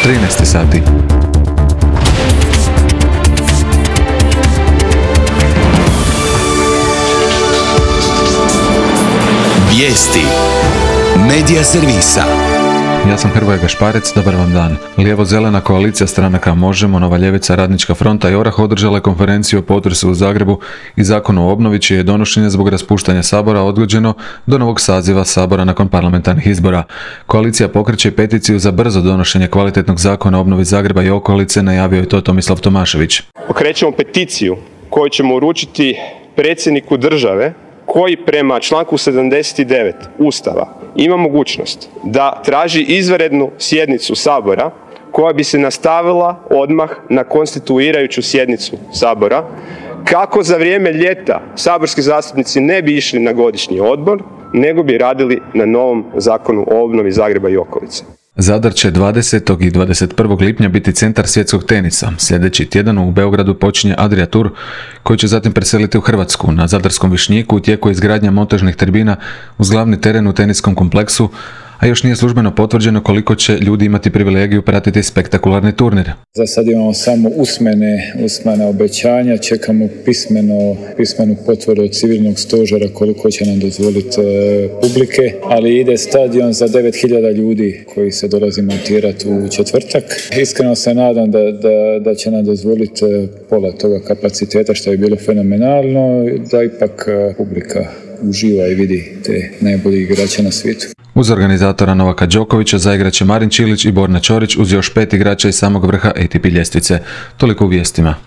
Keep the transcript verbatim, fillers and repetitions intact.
trinaest sati. Vijesti Medija servisa. Ja sam Hrvoje Gašparec, dobar vam dan. Lijevo-zelena koalicija stranaka Možemo, Nova ljevica, Radnička fronta i Orah održala je konferenciju o potresu u Zagrebu i zakonu o obnovi, čije je donošenje zbog raspuštanja Sabora odgođeno do novog saziva Sabora nakon parlamentarnih izbora. Koalicija pokreće peticiju za brzo donošenje kvalitetnog zakona o obnovi Zagreba i okolice, najavio je to Tomislav Tomašević. Pokrećemo peticiju koju ćemo uručiti predsjedniku države, koji prema članku sedamdeset devet Ustava ima mogućnost da traži izvanrednu sjednicu Sabora koja bi se nastavila odmah na konstituirajuću sjednicu Sabora, kako za vrijeme ljeta saborski zastupnici ne bi išli na godišnji odbor, nego bi radili na novom zakonu o obnovi Zagreba i okolice. Zadar će dvadesetog i dvadeset prvog lipnja biti centar svjetskog tenisa. Sljedeći tjedan u Beogradu počinje Adria Tour, koji će zatim preseliti u Hrvatsku. Na Zadarskom Višnjiku u tijeku je izgradnja montažnih tribina uz glavni teren u teniskom kompleksu, a još nije službeno potvrđeno koliko će ljudi imati privilegiju pratiti spektakularni turnir. Za sad imamo samo usmene, usmene obećanja, čekamo pismeno, pismenu potvrdu od civilnog stožera koliko će nam dozvoliti e, publike, ali ide stadion za devet hiljada ljudi koji se dolazi montirati u četvrtak. Iskreno se nadam da, da, da će nam dozvoliti pola toga kapaciteta, što je bilo fenomenalno, da ipak publika uživa i vidi te najbolji igrače na svijetu. Uz organizatora Novaka Đokovića zaigrat će Marin Čilić i Borna Ćorić uz još pet igrača iz samog vrha A T P ljestvice. Toliko u vijestima.